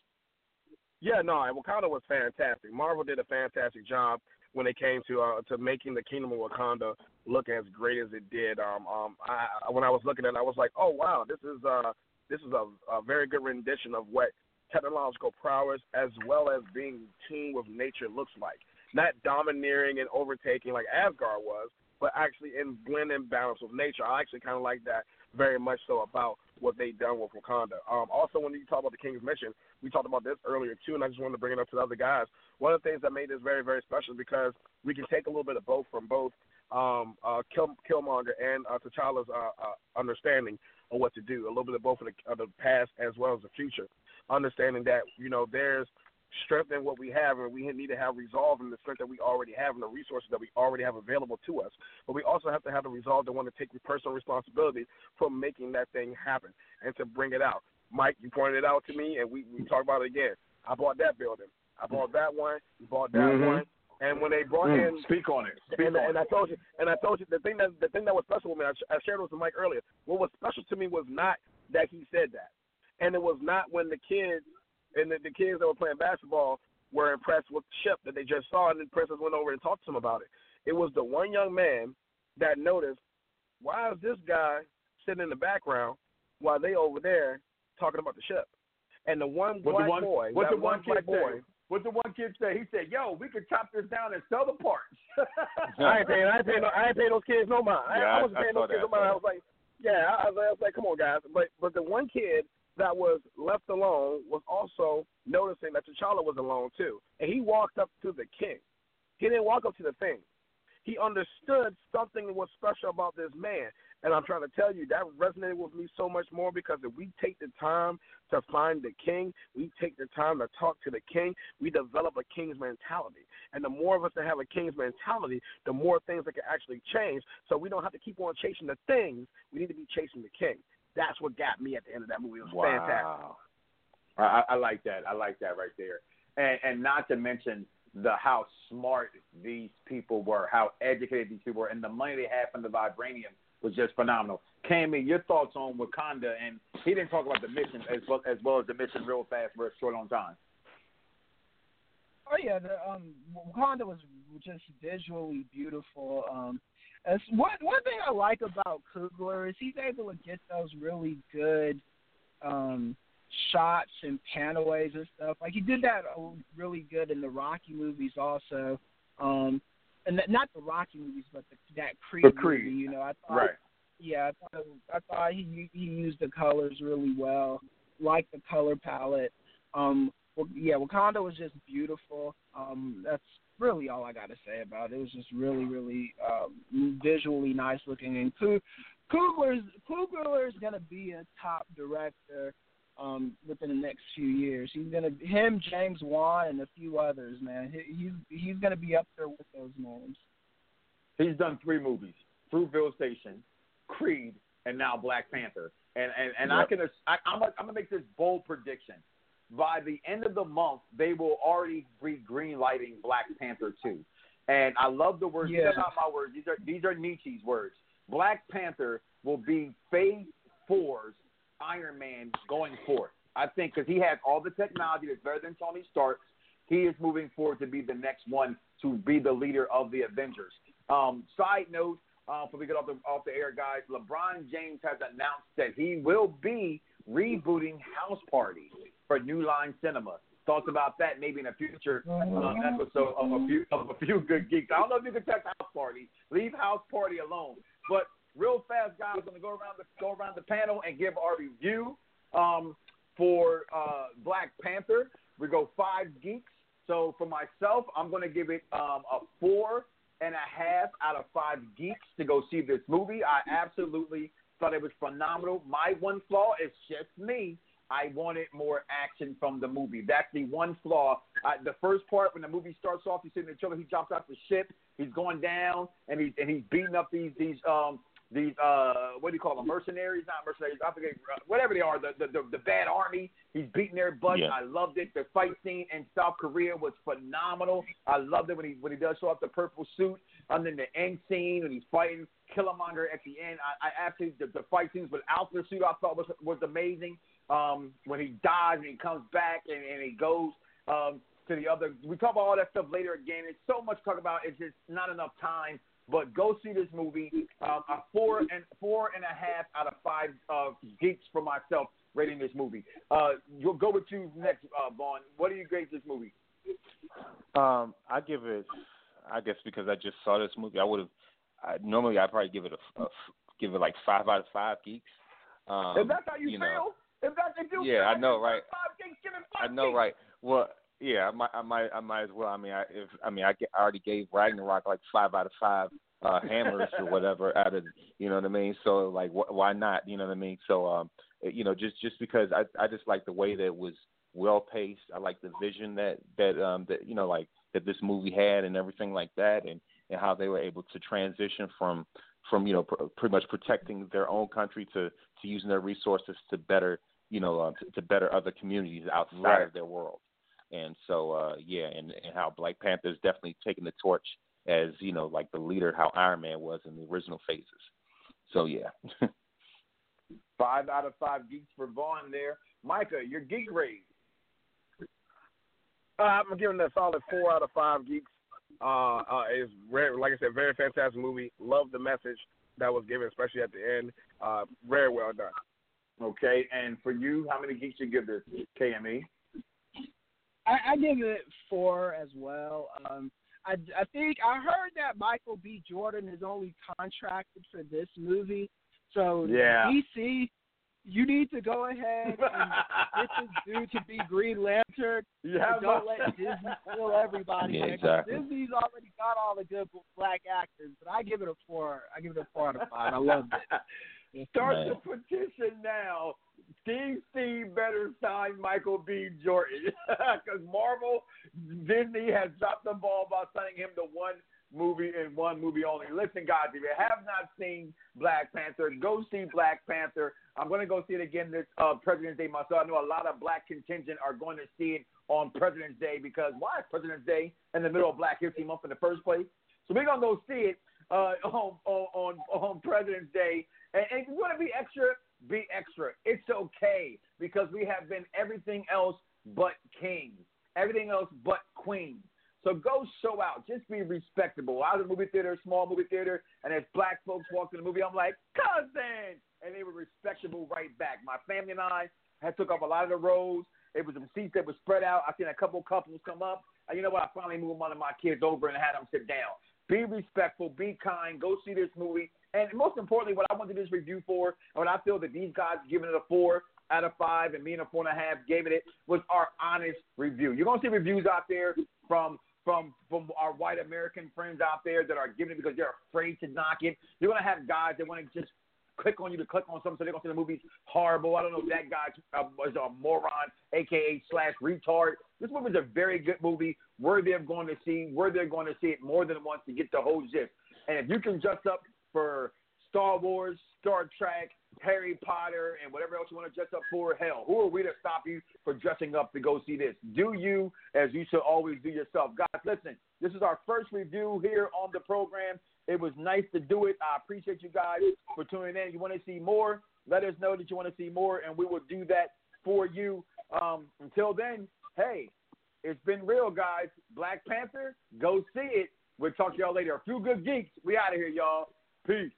Yeah, no, Wakanda was fantastic. Marvel did a fantastic job when it came to uh, to making the Kingdom of Wakanda look as great as it did. Um, um, I, when I was looking at it, I was like, oh wow, this is uh, this is a, a very good rendition of what technological prowess as well as being tuned with nature looks like. Not domineering and overtaking like Asgard was, but actually in blend and balance with nature. I actually kind of like that very much so about what they done with Wakanda. Um, also, when you talk about the King's Mission, we talked about this earlier too, and I just wanted to bring it up to the other guys. One of the things that made this very, very special is because we can take a little bit of both from both um, uh, Kill, Killmonger and uh, T'Challa's uh, uh, understanding of what to do, a little bit of both of the, of the past as well as the future, understanding that, you know, there's strength in what we have, and we need to have resolve in the strength that we already have and the resources that we already have available to us. But we also have to have the resolve to want to take personal responsibility for making that thing happen and to bring it out. Mike, you pointed it out to me, and we, we talked about it again. I bought that building. I bought that one. You bought that mm-hmm. one. And when they brought mm, in, speak on it. Speak and, on and it. I told you, and I told you the thing that the thing that was special with me. I, I shared it with Mike earlier. What was special to me was not that he said that, and it was not when the kids and the, the kids that were playing basketball were impressed with the ship that they just saw, and the princess went over and talked to them about it. It was the one young man that noticed, why is this guy sitting in the background while they over there talking about the ship? And the one what black the one, boy, what that the one, one black kid boy. Say? What the one kid say? He said, "Yo, we could chop this down and sell the parts." I ain't paying. I ain't paying. No, I ain't paying those kids no mind. I, Yeah, I wasn't I, paying I those kids that, no mind. I was like, yeah. I, I, was, I was like, come on, guys. But but the one kid that was left alone was also noticing that T'Challa was alone too, and he walked up to the king. He didn't walk up to the thing. He understood something was special about this man. And I'm trying to tell you, that resonated with me so much more because if we take the time to find the king, we take the time to talk to the king, we develop a king's mentality. And the more of us that have a king's mentality, the more things that can actually change. So we don't have to keep on chasing the things. We need to be chasing the king. That's what got me at the end of that movie. It was wow. fantastic. I, I like that. I like that right there. And, and not to mention the how smart these people were, how educated these people were, and the money they had from the vibranium was just phenomenal. Cammy, your thoughts on Wakanda? And he didn't talk about the mission as well as well as the mission real fast. We're short on time. Oh yeah, the um, Wakanda was just visually beautiful. Um, as one one thing I like about Coogler is he's able to get those really good um, shots and panaways and stuff. Like he did that really good in the Rocky movies also. Um, And not the Rocky movies, but the, that Creed, the Creed movie. You know, I thought, right. yeah, I thought, I thought he he used the colors really well, liked the color palette. Um, well, yeah, Wakanda was just beautiful. Um, that's really all I got to say about it. It was just really, really um, visually nice looking. And Coogler's Coogler's gonna be a top director um, within the next few years. He's gonna him, James Wan, and a few others. Man, he, he's he's gonna be up there with those names. He's done three movies: Fruitville Station, Creed, and now Black Panther. And and, and yep. I can I, I'm gonna, I'm gonna make this bold prediction. By the end of the month, they will already be greenlighting Black Panther two. And I love the words. Yeah. These are not my words. These are these are Nietzsche's words. Black Panther will be Phase Four's Iron Man going forth. I think because he has all the technology that's better than Tony Stark's. He is moving forward to be the next one to be the leader of the Avengers. Um, side note, uh, before we get off the off the air, guys, LeBron James has announced that he will be rebooting House Party for New Line Cinema. Thoughts about that maybe in a future uh, episode of a few of a few good geeks. I don't know if you can check House Party. Leave House Party alone. But real fast, guys, I'm going to go around the go around the panel and give our review um, for uh, Black Panther. We go five geeks. So for myself, I'm going to give it um, a four and a half out of five geeks to go see this movie. I absolutely Thought it was phenomenal. My one flaw is just me. I wanted more action from the movie. That's the one flaw. Uh, the first part, when the movie starts off, he's sitting in the trailer, he jumps off the ship, he's going down, and he's and he's beating up these these um these uh what do you call them, mercenaries? Not mercenaries. I forget uh, whatever they are. The, the the the bad army. He's beating their butts. Yeah. I loved it. The fight scene in South Korea was phenomenal. I loved it when he when he does show up the purple suit. And then the end scene when he's fighting Killmonger at the end. I, I absolutely the, the fight scenes without the suit I thought was was amazing. Um, when he dies and he comes back and, and he goes um, to the other. We talk about all that stuff later again. It's so much to talk about. It's just not enough time. But go see this movie. Um, a four and four and a half out of five uh, geeks for myself rating this movie. Uh, you'll go with you next, uh, Vaughn. What do you rate this movie? Um, I give it. I guess because I just saw this movie, I would have. I, normally, I'd probably give it a, a give it like five out of five geeks. Um, if that's how you, you feel, know, if that's if you yeah, feel I like know, right? Five geeks, give it five I know, geeks. right? Well, yeah, I might, I might, I might as well. I mean, I, if I mean, I, get, I already gave Ragnarok like five out of five uh, hammers or whatever out of, you know what I mean? So like, wh- why not? You know what I mean? So, um, you know, just just because I, I just like the way that it was well paced. I like the vision that that um that you know like that this movie had and everything like that, and, and how they were able to transition from from you know pr- pretty much protecting their own country to, to using their resources to better you know uh, to, to better other communities outside Right. of their world. And so uh, yeah, and, and how Black Panther is definitely taking the torch as you know like the leader, how Iron Man was in the original phases. So yeah. Five out of five geeks for Vaughn there. Micah, your geek rate. Uh, I'm giving it a solid four out of five geeks. Uh, uh, it's very, like I said, very fantastic movie. Love the message that was given, especially at the end. Uh, very well done. Okay, and for you, how many geeks you give this, K M E? I, I give it four as well. Um, I, I think I heard that Michael B. Jordan is only contracted for this movie. So Yeah. D C, you need to go ahead and get this dude to be Green Lantern. Yeah, and don't let Disney kill everybody. Yeah, man, 'cause exactly. Disney's already got all the good black actors, but I give it a four. I give it a four out of five. I loved it. Start Man. the petition now. D C better sign Michael B. Jordan because Marvel, Disney has dropped the ball about signing him to one movie and one movie only. Listen, guys, if you have not seen Black Panther, go see Black Panther. I'm going to go see it again this uh, President's Day myself. I know a lot of black contingent are going to see it on President's Day because why is President's Day in the middle of Black History Month in the first place? So we're going to go see it uh, on, on, on President's Day. And, and if you want to be extra, be extra. It's okay because we have been everything else but kings, everything else but queens. So go show out. Just be respectable. I was in a movie theater, small movie theater, and as black folks walked in the movie, I'm like, cousin! And they were respectable right back. My family and I had took off a lot of the rows. It was some seats that were spread out. I seen a couple couples come up. And you know what? I finally moved one of my kids over and had them sit down. Be respectful. Be kind. Go see this movie. And most importantly, what I wanted this review for, and what I feel that these guys giving it a four out of five and me and a four and a half gave it, it was our honest review. You're going to see reviews out there from From from our white American friends out there that are giving it because they're afraid to knock it. You're going to have guys that want to just click on you to click on something so they're going to say the movie's horrible. I don't know if that guy uh, was a moron, a k a slash retard. This movie's a very good movie, worthy of going to see, worthy of going to see it more than once to get the whole gist. And if you can dress up for Star Wars, Star Trek, Harry Potter, and whatever else you want to dress up for, hell, who are we to stop you for dressing up to go see this? Do you as you should always do yourself. Guys, listen, this is our first review here on the program. It was nice to do it. I appreciate you guys for tuning in. If you want to see more, let us know that you want to see more, and we will do that for you. Um, until then, hey, it's been real, guys. Black Panther, go see it. We'll talk to y'all later. A few good geeks. We out of here, y'all. Peace.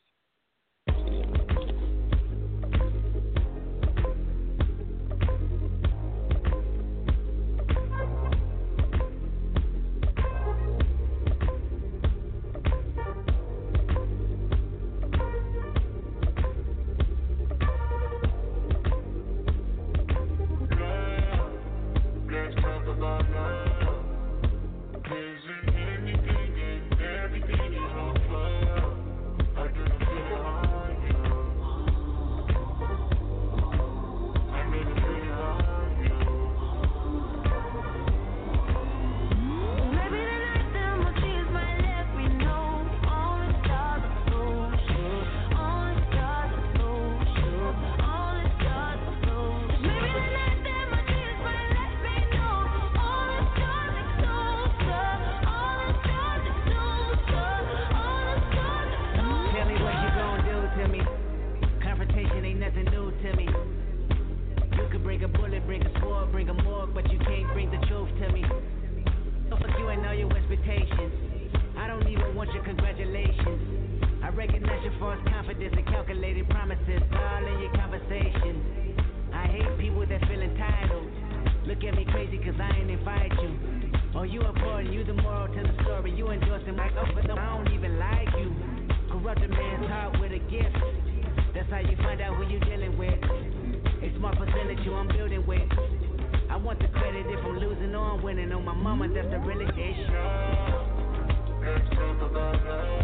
Everything is on fire. I do how you find out who you dealing with. A smart percentage you I'm building with. I want the credit if I'm losing or I'm winning. On my mama, that's the realest shit.